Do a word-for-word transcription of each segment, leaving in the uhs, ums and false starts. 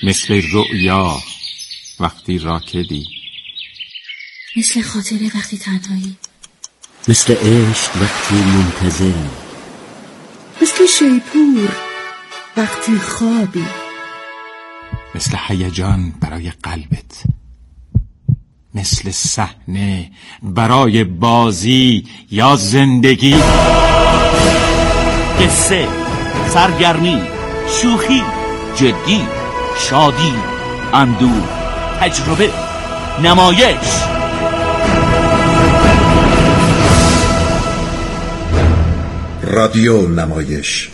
مثل رؤیا وقتی راکدی، مثل خاطره وقتی تنهایی، مثل عشق وقتی منتظری، مثل شیپور وقتی خوابی، مثل هیجان برای قلبت، مثل صحنه برای بازی یا زندگی. قصه، سرگرمی، شوخی، جدی، شادی، اندوه، تجربه، نمایش. رادیو نمایش.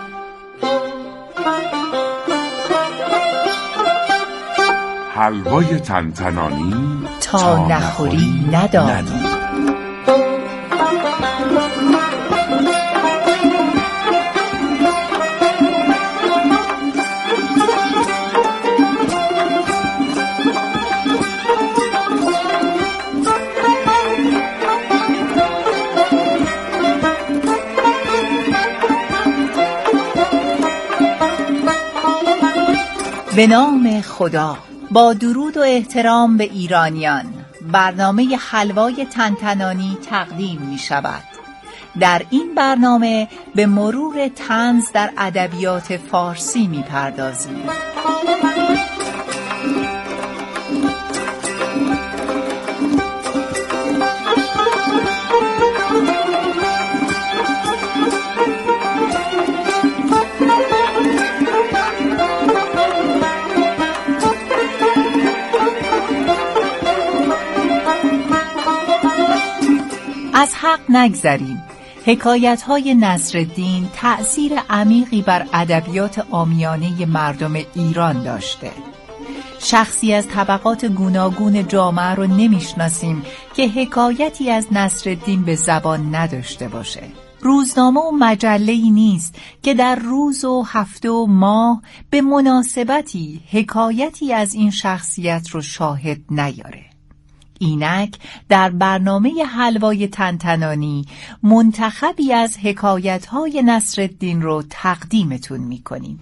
حلوای تنتنانی تا نخوری ندانی. به نام خدا. با درود و احترام به ایرانیان، برنامه حلوای تنتنانی تقدیم می شود. در این برنامه به مرور طنز در ادبیات فارسی می پردازیم. از حق نگذریم. حکایت‌های نصرالدین تأثیر عمیقی بر ادبیات عامیانه مردم ایران داشته. شخصی از طبقات گوناگون جامعه رو نمیشناسیم که حکایتی از نصرالدین به زبان نداشته باشه. روزنامه و مجله‌ای نیست که در روز و هفته و ماه به مناسبتی حکایتی از این شخصیت رو شاهد نیاره. اینک در برنامه حلوای تنتنانی منتخبی از حکایت‌های نصرالدین رو تقدیمتون می‌کنیم.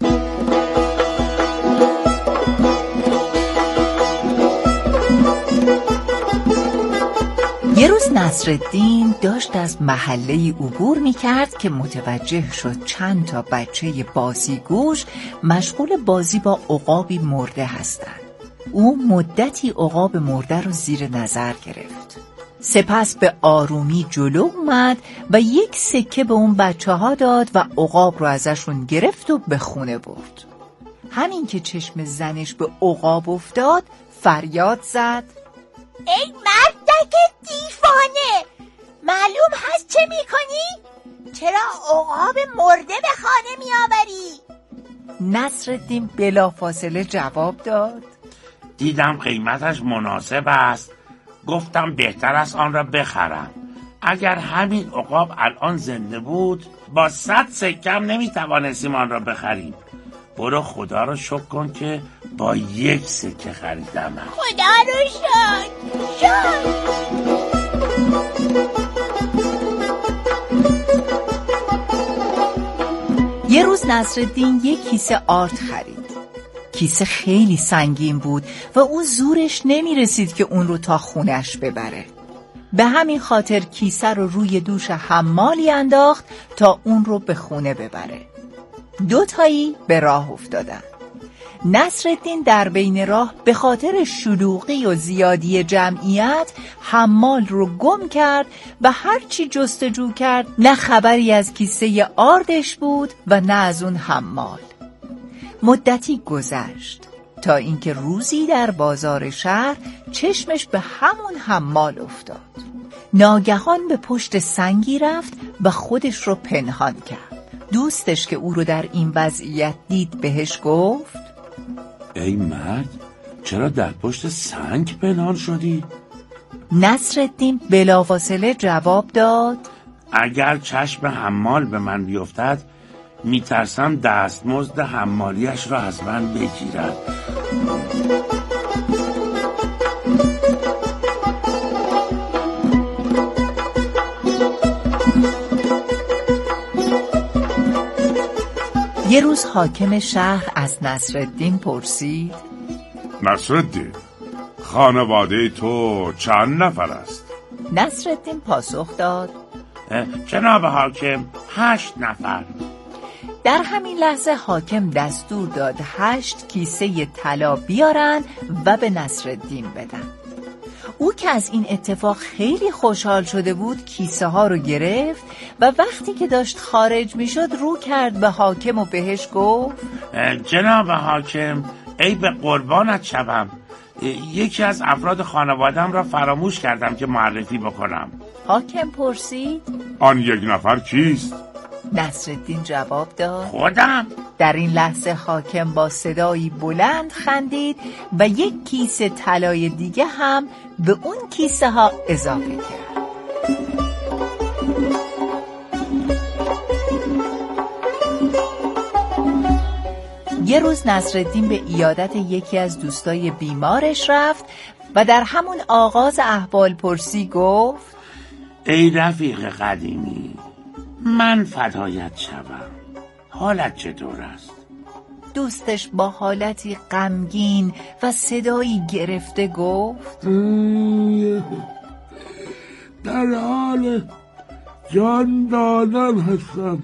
یه روز نصرالدین داشت از محله عبور می‌کرد که متوجه شد چند تا بچه بازیگوش مشغول بازی با عقابی مرده هستند. او مدتی عقاب مرده رو زیر نظر گرفت. سپس به آرومی جلو اومد و یک سکه به اون بچه ها داد و عقاب رو ازشون گرفت و به خونه برد. همین که چشم زنش به عقاب افتاد فریاد زد: ای مردک دیوانه، معلوم هست چه میکنی؟ چرا عقاب مرده به خانه میآوری؟ نصرالدین بلافاصله جواب داد: دیدم قیمتش مناسب است، گفتم بهتر است آن را بخرم. اگر همین عقاب الان زنده بود با صد سکم نمیتوانستیم آن را بخریم. برو خدا رو شکر کن که با یک سکه خریدم. خدا رو شکر. شکر. یه روز نصرالدین یک کیسه آرد خرید. کیسه خیلی سنگین بود و او زورش نمی رسید که اون رو تا خونش ببره. به همین خاطر کیسه رو روی دوش حمالی انداخت تا اون رو به خونه ببره. دو تایی به راه افتادن. نصرالدین در بین راه به خاطر شلوغی و زیادی جمعیت حمال رو گم کرد و هرچی جستجو کرد نه خبری از کیسه آردش بود و نه از اون حمال. مدتی گذشت تا اینکه روزی در بازار شهر چشمش به همون حمال افتاد. ناگهان به پشت سنگی رفت و خودش رو پنهان کرد. دوستش که او رو در این وضعیت دید بهش گفت: ای مرد، چرا در پشت سنگ پنهان شدی؟ نصرالدین بلافاصله جواب داد: اگر چشم حمال به من بیفتد میترسم دستمزد حمالیش را از من بگیرد. یه یه روز حاکم شهر از نصرالدین پرسید: نصرالدین، خانواده تو چند نفر است؟ نصرالدین پاسخ داد: جناب حاکم، هشت نفر. در همین لحظه حاکم دستور داد هشت کیسه طلا بیارن و به نصرالدین بدن. او که از این اتفاق خیلی خوشحال شده بود کیسه ها رو گرفت و وقتی که داشت خارج می شد رو کرد به حاکم و بهش گفت: جناب حاکم، ای به قربانت شوم، یکی از افراد خانوادم را فراموش کردم که معرفی بکنم. حاکم پرسید: آن یک نفر کیست؟ نصرالدین جواب داد: خودم. در این لحظه حاکم با صدایی بلند خندید و یک کیسه طلای دیگه هم به اون کیسه ها اضافه کرد. یه روز نصرالدین به عیادت یکی از دوستای بیمارش رفت و در همون آغاز احوال پرسی گفت: ای رفیق قدیمی، من فدایت شوم، حالت چطور است؟ دوستش با حالتی غمگین و صدایی گرفته گفت: در حال جان دادن هستم.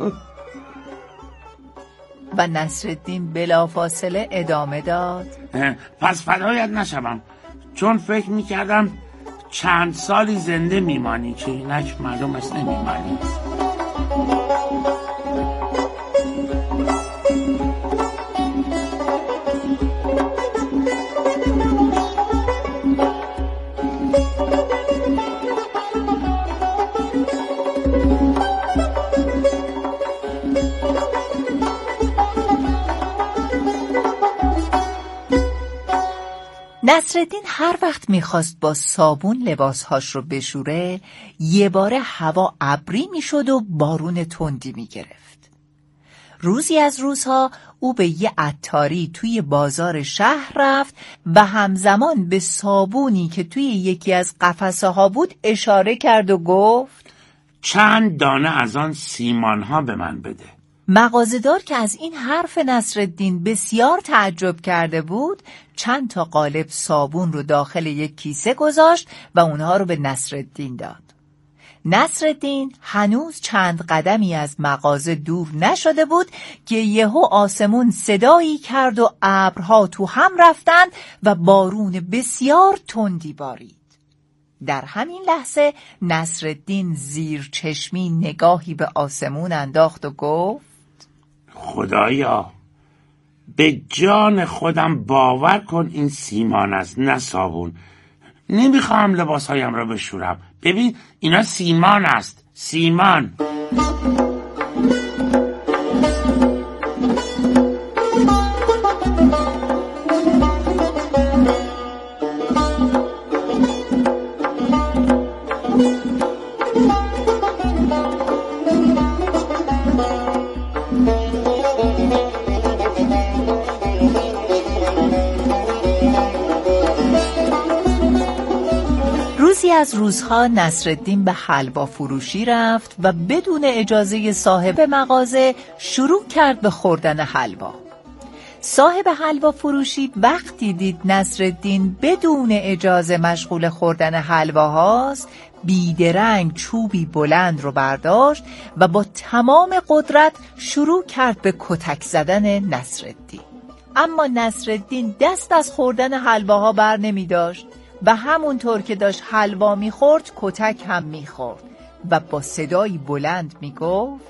و نصرالدین بلافاصله ادامه داد: پس فدایت نشوم، چون فکر میکردم چند سالی زنده میمانی که اینک معلوم است نمیمانی. نصرالدین هر وقت میخواست با صابون لباسهاش رو بشوره یه باره هوا ابری میشد و بارون تندی میگرفت. روزی از روزها او به یه عطاری توی بازار شهر رفت و همزمان به صابونی که توی یکی از قفسه ها بود اشاره کرد و گفت: چند دانه از آن سیمان ها به من بده. مغازه‌دار که از این حرف نصرالدین بسیار تعجب کرده بود چند تا قالب صابون رو داخل یک کیسه گذاشت و اونها رو به نصرالدین داد. نصرالدین هنوز چند قدمی از مغازه دور نشده بود که یهو آسمون صدایی کرد و ابرها تو هم رفتند و بارون بسیار تندی بارید. در همین لحظه نصرالدین زیر چشمی نگاهی به آسمون انداخت و گفت: خدایا، به جان خودم باور کن این سیمان است نه صابون. نمیخوام لباسهایم را بشورم. ببین اینا سیمان است، سیمان. روزی از روزها نصرالدین به حلوا فروشی رفت و بدون اجازه صاحب مغازه شروع کرد به خوردن حلوا. صاحب حلوا فروشی وقتی دید نصرالدین بدون اجازه مشغول خوردن حلوا هاست بیدرنگ چوبی بلند رو برداشت و با تمام قدرت شروع کرد به کتک زدن نصرالدین. اما نصرالدین دست از خوردن حلواها بر نمی داشت و همونطور که داشت حلوا میخورد کتک هم میخورد و با صدایی بلند میگفت: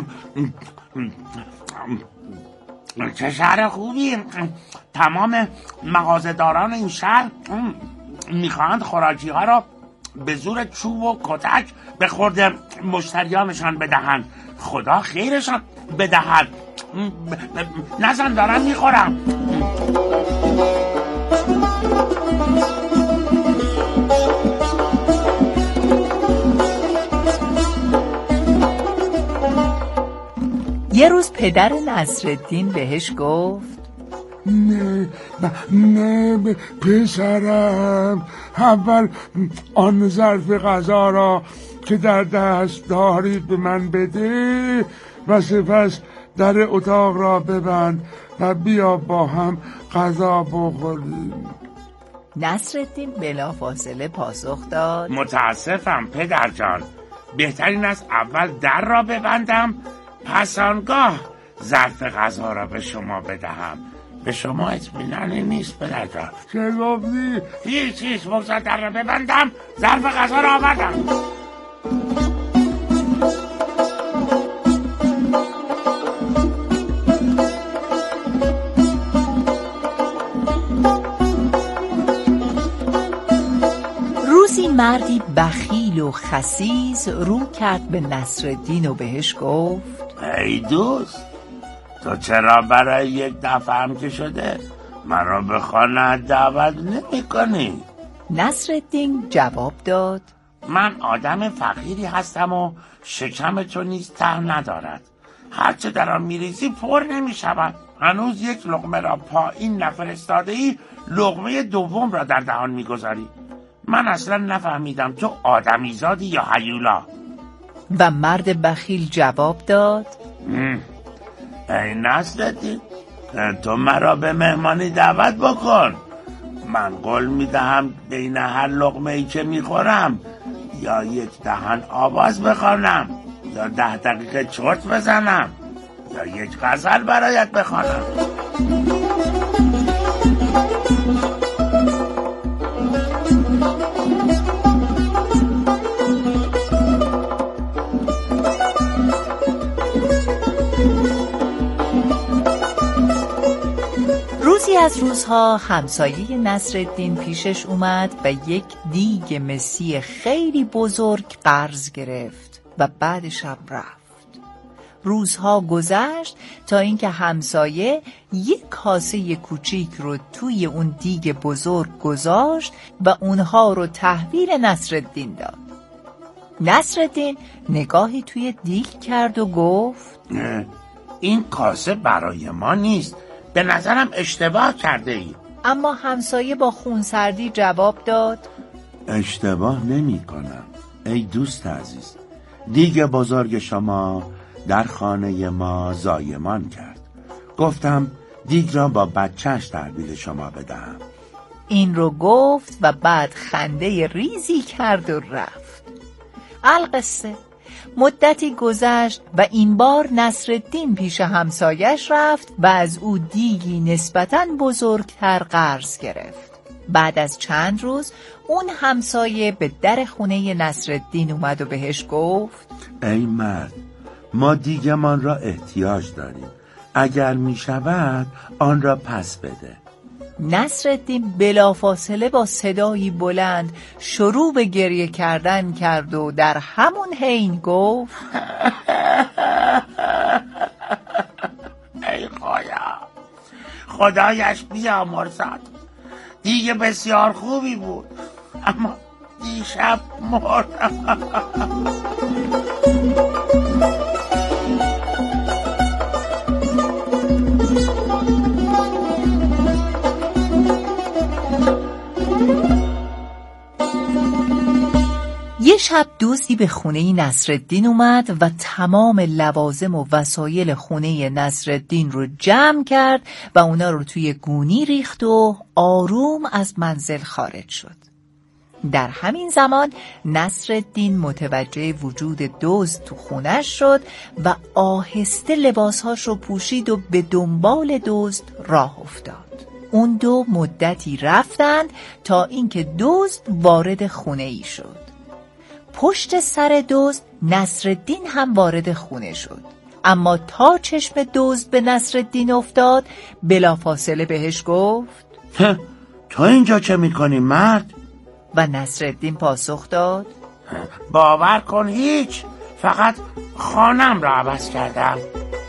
چه شهر خوبی! تمام مغازه‌داران این شهر میخواهند خوراکی ها را به زور چوب و کتک به خورد مشتریانشان بدهند. خدا خیرشان بدهد. نزن، دارم میخورم. یه روز پدر نصرالدین بهش گفت: نه نه پسرم، اول آن ظرف غذا را که در دست داری به من بده و سپس در اتاق را ببند و بیا با هم غذا بخوریم. نصرالدین بلافاصله پاسخ داد: متاسفم پدر جان، بهترین است اول در را ببندم، پس آنگاه ظرف غذا را به شما بدهم. به شما اطمینانی نیست پدر جان؟ چه گفتی؟ هیچ هیچ، بگذار در را ببندم، ظرف غذا را آوردم. روزی مردی بخیل و خسیس رو کرد به نصرالدین و بهش گفت: ای دوست، تو چرا برای یک دفعه هم که شده مرا به خانه دعوت نمی کنی؟ نصرالدین جواب داد: من آدم فقیری هستم و شکم تو نیز ته ندارد. هرچه در آن میریزی پر نمی شود. هنوز یک لقمه را پایین نفرستاده ای، لقمه دوم را در دهان می گذاری. من اصلا نفهمیدم تو آدمیزادی یا هیولا. و مرد بخیل جواب داد: ای نصرالدین، تو مرا به مهمانی دعوت بکن. من قول میدهم بین هر لقمه ای که میخورم یا یک دهن آواز بخوانم، یا ده دقیقه چرت بزنم، یا یک غزل برایت بخوانم. روزی از روزها همسایه نصرالدین پیشش اومد و یک دیگ مسی خیلی بزرگ قرض گرفت و بعدش هم رفت. روزها گذشت تا اینکه همسایه یک کاسه کوچیک رو توی اون دیگ بزرگ گذاشت و اونها رو تحویل نصرالدین داد. نصرالدین نگاهی توی دیگ کرد و گفت: این کاسه برای ما نیست، به نظرم اشتباه کرده ای. اما همسایه با خونسردی جواب داد: اشتباه نمی کنم ای دوست عزیز. دیگ بزرگ شما در خانه ما زایمان کرد. گفتم دیگ را با بچهش تحویل شما بدهم. این رو گفت و بعد خنده ریزی کرد و رفت. القصه مدتی گذشت و این بار نصرالدین پیش همسایش رفت و از او دیگی نسبتاً بزرگتر قرض گرفت. بعد از چند روز اون همسایه به در خونه نصرالدین اومد و بهش گفت: ای مرد، ما دیگمان را احتیاج داریم، اگر می شود آن را پس بده. نصرالدین بلافاصله با صدایی بلند شروع به گریه کردن کرد و در همون حین گفت: ای خدا، خدایش بیامرزد. دیگه بسیار خوبی بود، اما دیشب مردم. یه شب دزدی به خونه نصرالدین اومد و تمام لوازم و وسایل خونه نصرالدین رو جمع کرد و اونا رو توی گونی ریخت و آروم از منزل خارج شد. در همین زمان نصرالدین متوجه وجود دزد تو خونش شد و آهسته لباسهاش رو پوشید و به دنبال دزد راه افتاد. اون دو مدتی رفتند تا اینکه دزد وارد خونه ای شد. پشت سر دزد نصرالدین هم وارد خونه شد، اما تا چشم دزد به نصرالدین افتاد بلافاصله بهش گفت: تو اینجا چه میکنی مرد؟ و نصرالدین پاسخ داد: باور کن هیچ، فقط خانم را عوض کردم.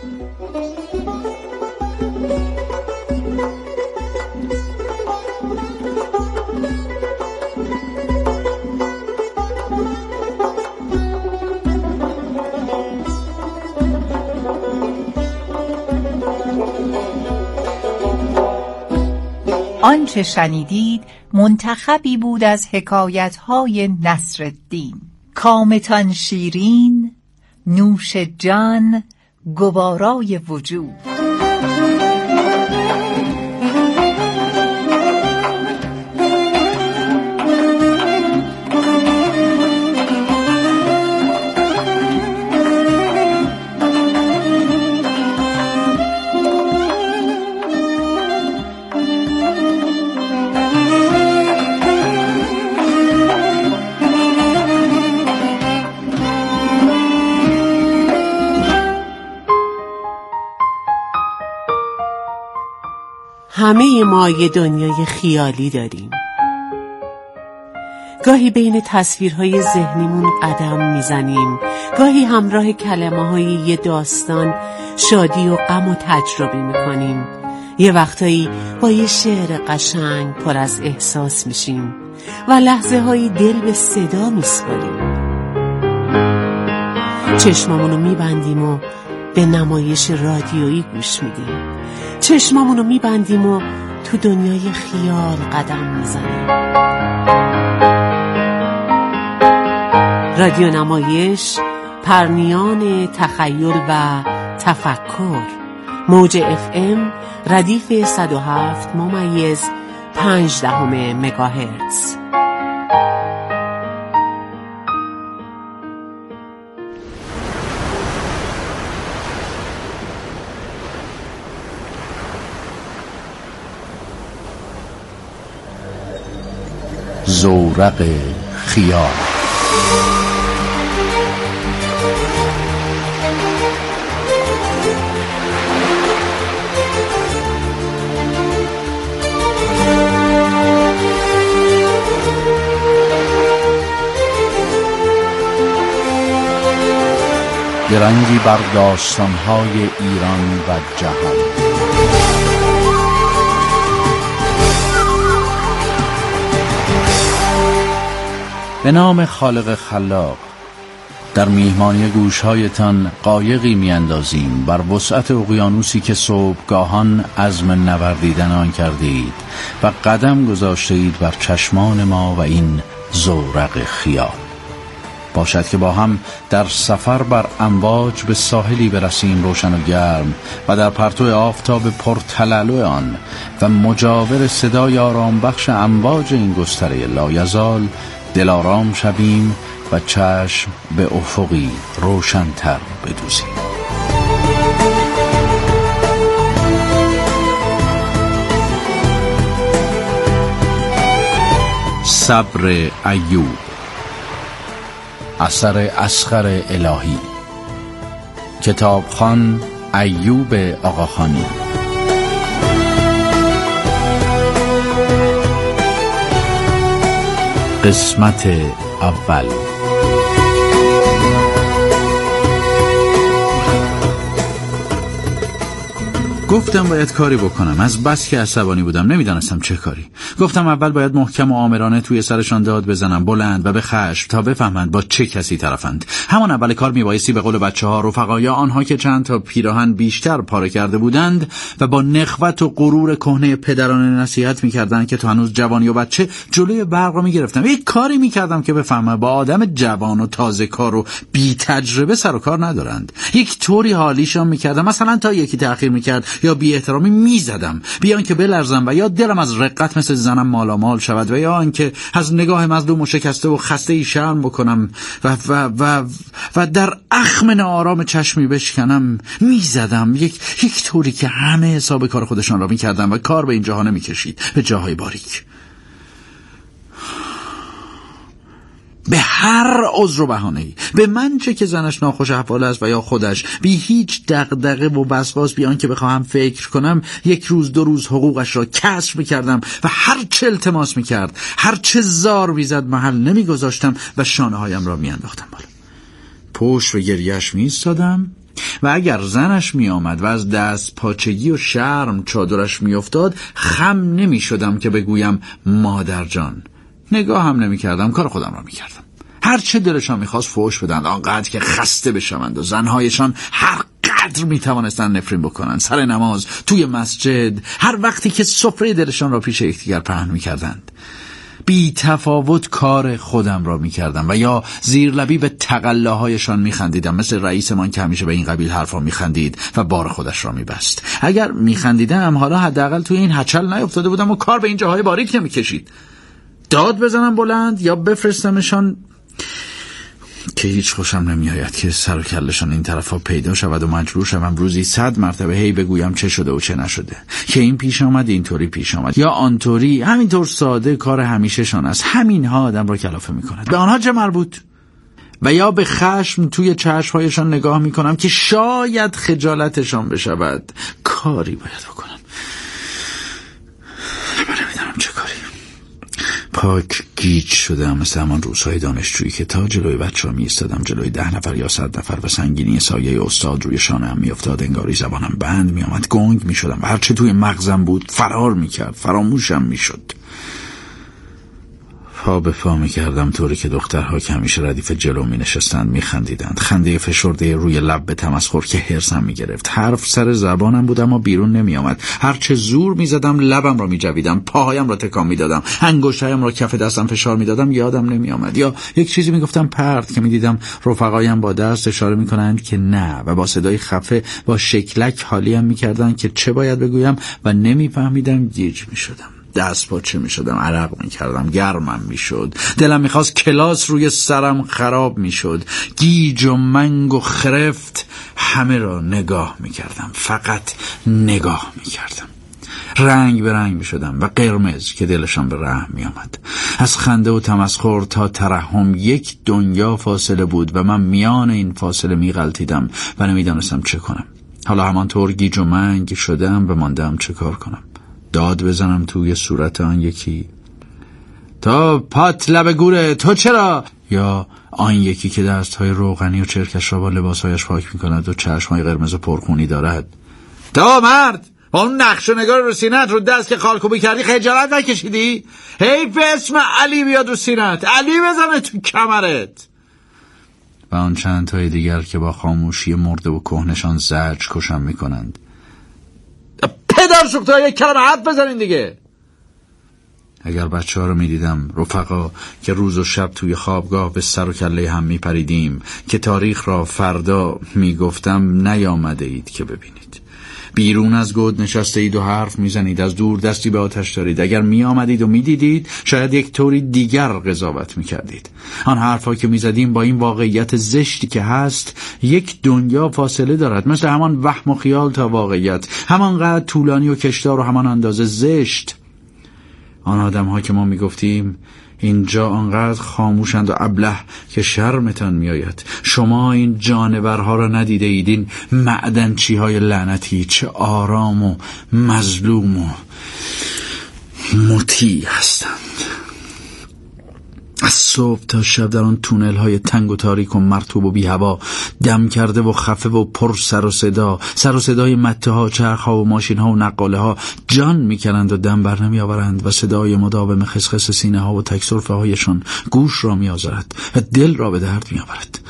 آنچه شنیدید منتخبی بود از حکایت‌های نصرالدین. کامتان شیرین، نوش جان، گوارای وجود. همه ما یه دنیای خیالی داریم. گاهی بین تصویرهای ذهنیمون قدم میزنیم، گاهی همراه کلمه‌های یه داستان شادی و غم و تجربه میکنیم. یه وقتایی با یه شعر قشنگ پر از احساس میشیم و لحظه هایی دل به صدا میسپاریم. چشمامونو میبندیم و به نمایش رادیویی گوش میدیم. چشمامونو میبندیم و تو دنیای خیال قدم میزنیم. رادیو نمایش، پرنیان تخیل و تفکر. موج اف ام ردیف صد و هفت ممیز پنج دهم مگاهرتز. زورق خیال. درنگی بر داستان‌های ایران و جهان. به نام خالق خلاق. در میهمانی گوشهایتان قایقی میاندازیم بر وسعت اقیانوسی که صبحگاهان عزم نوردیدن آن کردید و قدم گذاشتید بر چشمان ما و این زورق خیال. باشد که با هم در سفر بر امواج به ساحلی برسیم روشن و گرم و در پرتو آفتاب پرتلالو آن و مجاور صدای آرام بخش امواج این گستره لایزال دلارام شویم و چشم به افقی روشن‌تر بدوزیم. صبر ایوب، اثر اصغر الهی، کتابخوان ایوب آقاخانی. قسمت اول. گفتم باید کاری بکنم. از بس که عصبانی بودم نمیدانستم چه کاری. گفتم اول باید محکم و آمرانه توی سرشان داد بزنم، بلند و به خشم، تا بفهمند با چه کسی طرفند. همان اول کار میبایستی به قول بچه ها رفقایا آنها که چند تا پیراهن بیشتر پاره کرده بودند و با نخوت و غرور کهنه پدرانه نصیحت میکردند که تو هنوز جوانی و بچه، جلوی برق رو میگرفتم. یک کاری میکردم که بفهمه با آدم جوان و تازه کار و بی تجربه سر و کار ندارند. یک طوری حالیشان میکردم، مثلا تا یکی تأخیر میکرد یا بی احترامی میزدم، بیان که بلرزم و یا دلم از رقت مثل زنم مالامال شود و یا آنکه از نگاه مظلوم و شکسته و خسته ای شرم بکنم و و و و در اخم آرام چشمی بشکنم. میزدم یک یک طوری که همه حساب کار خودشان را میکردن و کار به این جاها نمیکشید، به جاهای باریک. به هر عذر و بهانه‌ای، به من چه که زنش ناخوش احوال است و یا خودش، بی هیچ دغدغه و وسواس، بیان که بخواهم فکر کنم، یک روز دو روز حقوقش را کسر می‌کردم و هر چه التماس می‌کرد، هر چه زار می‌زد محل نمی‌گذاشتم و شانه‌هایم را می‌انداختم بالا. پشت به گریه‌اش می‌ایستادم و اگر زنش می آمد و از دست پاچگی و شرم چادرش می افتاد، خم نمی شدم که بگویم مادر جان. نگاه هم نمی کردم، کار خودم را می کردم. هر چه دلشان می خواست فوش بدند، آنقدر که خسته بشوند و زنهایشان هر قدر می توانستند نفرین بکنند. سر نماز، توی مسجد، هر وقتی که سفره دلشان را پیش یکدیگر پهن می کردند. بی تفاوت کار خودم را میکردم و یا زیرلبی به تقلاهایشان میخندیدم، مثل رئیسمان که همیشه به این قبیل حرفا میخندید و بار خودش را میبست. اگر میخندیدم حالا حداقل توی این هچل نیفتاده بودم و کار به این جاهای باریک نمیکشید. داد بزنم بلند یا بفرستمشان که هیچ خوشم نمیآید که سر و کلشان این طرفا پیدا شود و مجبور شوم روزی صد مرتبه هی بگویم چه شده و چه نشده، که این پیش آمد اینطوری پیش آمد یا آنطوری. همینطور ساده کار همیشه شان است. همینها آدم را کلافه میکند. به آنها چه مربوط؟ و یا به خشم توی چشمهایشان نگاه میکنم که شاید خجالتشان بشود. کاری باید بکنم. نمیدونم چه کاری. پاک گیج شدم، مثل همان روزهای دانشجویی که تا جلوی بچه‌ها می‌ایستادم، جلوی ده نفر یا صد نفر و سنگینی سایه استاد روی شانه‌ام می‌افتاد، انگاری زبانم بند می‌آمد، گنگ می‌شدم و هر چه توی مغزم بود فرار می‌کرد، فراموشم می‌شد. پا به پا می‌کردم طوری که دخترها که همیشه ردیف جلو می‌نشستند می‌خندیدند. خنده فشرده روی لب به تمسخر که حرصم می‌گرفت. حرف سر زبانم بود اما بیرون نمی‌آمد. هر چه زور می‌زدم لبم را می‌جویدم، پاهایم را تکان می‌دادم، انگشتایم را کف دستم فشار می‌دادم، یادم نمی‌آمد. یا یک چیزی می‌گفتم پرت که می‌دیدم رفقایم با دست اشاره می‌کنند که نه و با صدای خفه با شکلک حالیم می‌کردند که چه باید بگویم و نمی‌فهمیدم. گیج می‌شدم، دست پاچه می شدم، عرق می کردم، گرمم می شد، دلم می خواست کلاس روی سرم خراب می شد. گیج و منگ و خرفت همه را نگاه می کردم، فقط نگاه می کردم. رنگ به رنگ می شدم و قرمز که دلشان به رحم می آمد. از خنده و تمسخر تا ترحم یک دنیا فاصله بود و من میان این فاصله می غلطیدم و نمی دانستم چه کنم. حالا همانطور گیج و منگ شدم و ماندم چه کار کنم. داد بزنم توی صورت آن یکی تا پات لب گوره تو چرا، یا آن یکی که دستهای روغنی و چرکش را با لباسهایش پاک میکند و چشمهای قرمز و پرخونی دارد. تا مرد با اون نقش و نگار رو سینت رو دست که خالکوبی کردی خجالت نکشیدی؟ حیف اسم علی بیاد رو سینت، علی بزنه تو کمرت. و آن چند تای دیگر که با خاموشی مرده و کهنشان زجر کشم میکنند. پدر سوخته یک کلمه حرف بزنین دیگه. اگر بچه ها رو می دیدم، رفقا که روز و شب توی خوابگاه به سر و کله هم می پریدیم، که تاریخ را فردا می گفتم، نیامده اید که ببینید. بیرون از گود نشسته اید و حرف می زنید، از دور دستی به آتش دارید. اگر می آمدید و می دیدید شاید یک طوری دیگر قضاوت می کردید. آن حرفا که می زدیم با این واقعیت زشتی که هست یک دنیا فاصله دارد، مثل همان وهم و خیال تا واقعیت، همانقدر طولانی و کشدار و همان اندازه زشت. آن آدم ها که ما می گفتیم اینجا آنقدر خاموشند و ابله که شرمتان میآید. شما این جانورها را ندیده اید، این معدنچی های لعنتی چه آرام و مظلوم و مطیع هستند. از صبح تا شب در آن تونل های تنگ و تاریک و مرطوب و بی هوا، دم کرده و خفه و پر سر و صدا، سر و صدای مته ها، چرخ ها و ماشین ها و نقاله ها جان میکنند و دم بر نمی آورند و صدای مداوم خسخس سینه ها و تک سرفه هایشان گوش را می آزرد و دل را به درد می آورد.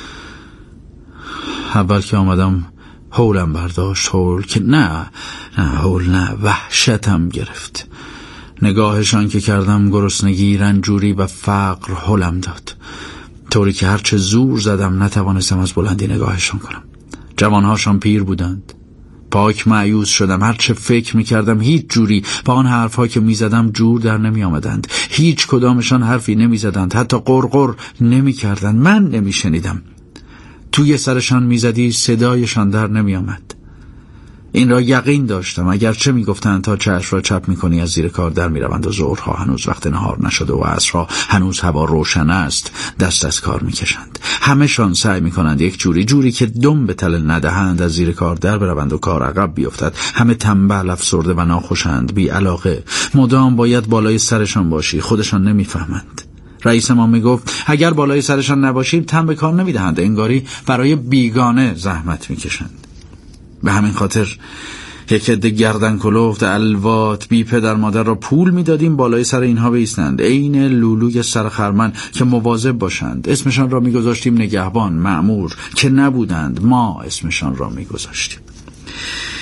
اول که آمدم هولم برداشت، هول که نه نه هول نه وحشتم گرفت. نگاهشان که کردم گرسنگی، رنجوری و فقر هلم داد، طوری که هرچه زور زدم نتوانستم از بلندی نگاهشان کنم. جوانهاشان پیر بودند. پاک مایوس شدم. هرچه فکر میکردم هیچ جوری با آن حرفها که میزدم جور در نمی آمدند. هیچ کدامشان حرفی نمیزدند، حتی قرقر نمیکردند. من نمیشنیدم. توی سرشان میزدی صدایشان در نمی آمد. این را یقین داشتم، اگرچه میگفتند تا چشم را چپ میکنی از زیر کار در میروند و ظهرها هنوز وقت نهار نشده و عصرها هنوز هوا روشن است دست از کار میکشند. همه‌شان سعی میکنند یک جوری جوری که دم به تله ندهند از زیر کار در بروند و کار عقب بیفتد. همه تنبل، افسرده و ناخوشند، بی علاقه. مدام باید بالای سرشان باشی، خودشان نمیفهمند. رئیس ما میگفت اگر بالای سرشان نباشیم تن به کار نمیدهند، انگاری برای بیگانه زحمت میکشند. به همین خاطر یک عده گردن کلفت الوات بی پدر مادر را پول میدادیم بالای سر اینها بایستند، عین لولوی سر خرمن که مواظب باشند. اسمشان را میگذاشتیم نگهبان، مأمور، که نبودند، ما اسمشان را میگذاشتیم.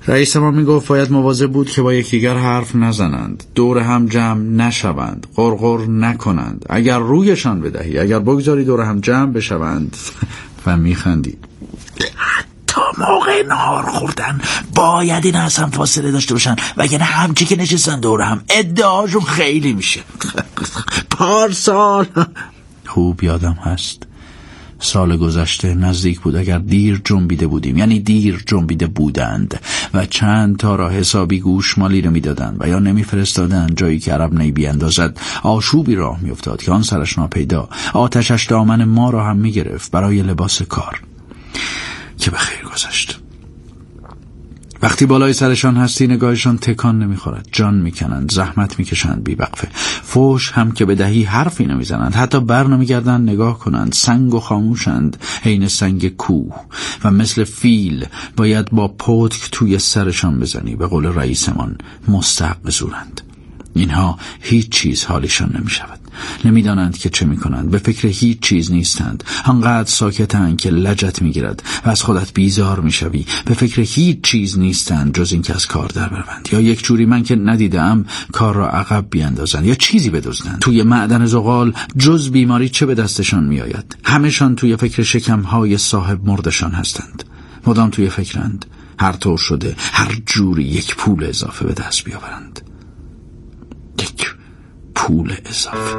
رئیس ما میگفت باید مواظب بود که با یکدیگر حرف نزنند، دور هم جمع نشوند، غرغر نکنند. اگر رویشان بدهی، اگر بگذاری دور هم جمع بشوند. و میخندید. تا موقع نهار خوردن باید این اصلا فاصله داشته باشن، وگرنه همچی که نشستن دور هم ادعاشون خیلی میشه. پارسال خوب یادم هست، سال گذشته نزدیک بود اگر دیر جنبیده بودیم، یعنی دیر جنبیده بودند و چند تا را حسابی گوشمالی رو میدادند و یا نمیفرستادند جایی که عرب نی بیاندازد، آشوبی راه میافتاد که آن سرش ناپیدا آتشش دامن ما را هم میگرفت برای لباس کار. که به خیر گذشت. وقتی بالای سرشان هستی نگاهشان تکان نمیخورد، جان میکنند، زحمت میکشند بی وقفه. فوش هم که بدهی حرفی نمیزنند، حتی بر نمیگردند نگاه کنند، سنگ و خاموشند، عین سنگ کوه و مثل فیل باید با پتک توی سرشان بزنی. به قول رئیسمان مستحق زورند. اینها هیچ چیز حالیشان نمی شود. نمی دانند که چه می کنند. به فکر هیچ چیز نیستند. انقدر ساکتند که لجت می گیرد و از خودت بیزار می شوی. به فکر هیچ چیز نیستند جز این که از کار در بروند، یا یک جوری من که ندیدم کار را عقب بیاندازند یا چیزی بدزدند. توی معدن زغال جز بیماری چه به دستشان می آید؟ همه‌شان توی فکر شکمهای صاحب مردشان هستند. مدام توی فکرند، هر طور شده هر جوری یک پول اضافه به دست بیاورند. یک پول اضافه.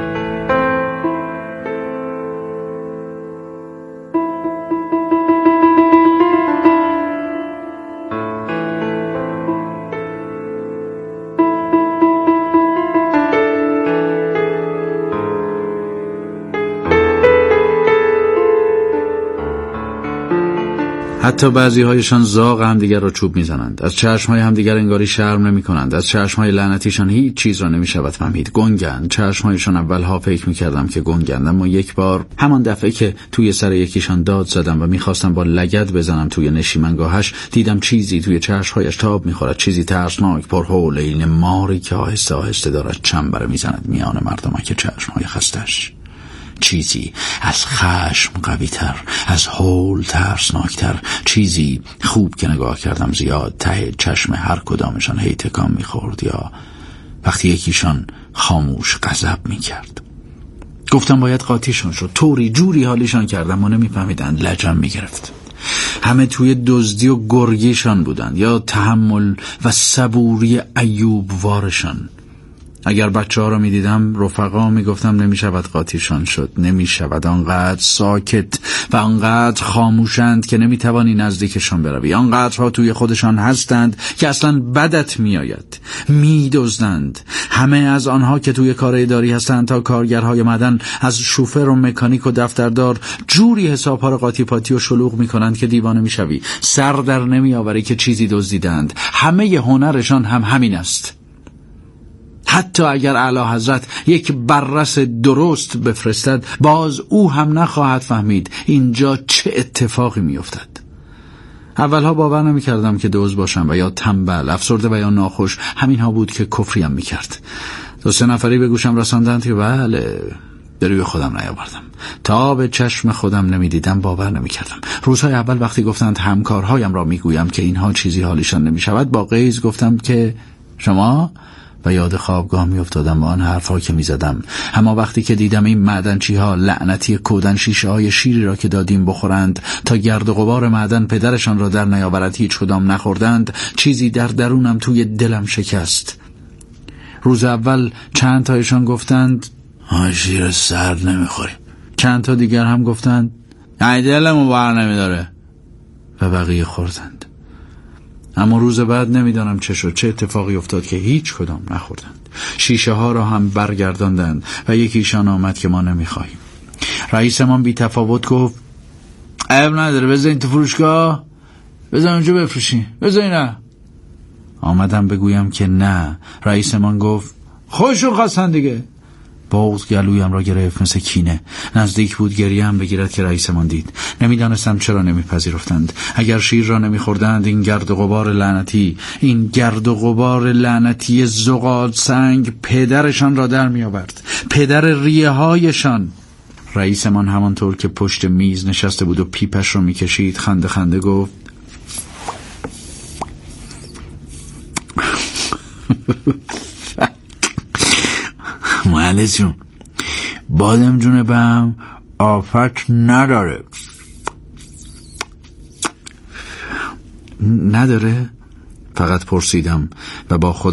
حتی بعضی هایشان زاغ هم دیگر را چوب میزنند. از چشم های هم دیگر انگاری شرم نمی کنند. از چشم های لعنتیشان هیچ چیز را نمی شود فهمید. گنگند. چشم هایشان اولها فکر می کردم که گنگند، اما یک بار همان دفعه که توی سر یکیشان داد زدم و میخواستم با لگد بزنم توی نشیمنگاهش، دیدم چیزی توی چشم هایش تاب میخورد، چیزی ترسناک، پرهول، این ماری که آهسته آهسته دارد چنبره میزند میان مردمک چشم های خستش. چیزی از خشم قوی‌تر، از هول ترسناکتر، چیزی خوب که نگاه کردم زیاد ته چشم هر کدامشان هی تکان می‌خورد، یا وقتی یکیشان خاموش غضب می‌کرد. گفتم باید قاطیشون شد. طوری جوری حالیشان کردم و نمی‌فهمیدند، لجم می‌گرفت. همه توی دزدی و گرگیشان بودند یا تحمل و صبوری ایوب وارشان. اگر بچه ها رو می دیدم رفقا می گفتم نمی شود قاطیشان شد، نمی شود. آنقدر ساکت و آنقدر خاموشند که نمی توانی نزدیکشان بروی. آنقدرها توی خودشان هستند که اصلا بدت می آید. می دزدند. همه از آنها که توی کار اداری هستند تا کارگرهای معدن، از شوفر و مکانیک و دفتردار، جوری حسابها رو قاطی پاتی و شلوغ می کنند که دیوانه می شوی. سر در نمی آوری که چیزی دزدیدند. همه هنرشان هم همین است. حتی اگر اعلی حضرت یک بررس درست بفرستد، باز او هم نخواهد فهمید اینجا چه اتفاقی میافتد. اولها باور نمی کردم که دزد باشم و یا تنبل، افسرده و یا ناخوش. همین ها بود که کفریم می کرد. دو سه نفری به گوشم رساندند که بله، به روی خودم نیاوردم. تا به چشم خودم نمی دیدم باور نمی کردم. روزهای اول وقتی گفتند همکارهایم را می گویم که اینها چیزی حالیشان نمی شود، با غیظ گفتم که شما، و یاد خوابگاه می افتادم و آن حرفا که می زدم. اما وقتی که دیدم این معدنچی ها لعنتی کودن شیشه های شیری را که دادیم بخورند تا گرد و غبار معدن پدرشان را در نیاورد، هیچ کدام نخوردند، چیزی در درونم توی دلم شکست. روز اول چند تایشان گفتند آه شیر سرد نمی خوریم. چند تا دیگر هم گفتند ای دلمو بر نمی داره و بقیه خوردند. اما روز بعد نمیدانم چه شد، چه اتفاقی افتاد که هیچ کدام نخوردند. شیشه ها را هم برگرداندند و یکیشان آمد که ما نمیخواهیم. رئیسمان بی تفاوت گفت عیب نداره، بذارین تو فروشگاه، بذار اونجا بفروشین، بذارین. نه آمدم بگویم که نه. رئیسمان گفت خوشون خواستن دیگه. بغض گلویم را گرفت مثل کینه. نزدیک بود گریم بگیرد که رئیسمان دید. نمیدانستم چرا نمیپذیرفتند. اگر شیر را نمیخوردند، این گرد و غبار لعنتی، این گرد و غبار لعنتی زغال سنگ پدرشان را در میآورد، پدر ریه هایشان. رئیسمان همانطور که پشت میز نشسته بود و پیپش را میکشید خنده خنده گفت مهندس جون، بادم جون بهم آفت نداره. نداره؟ فقط پرسیدم و با خود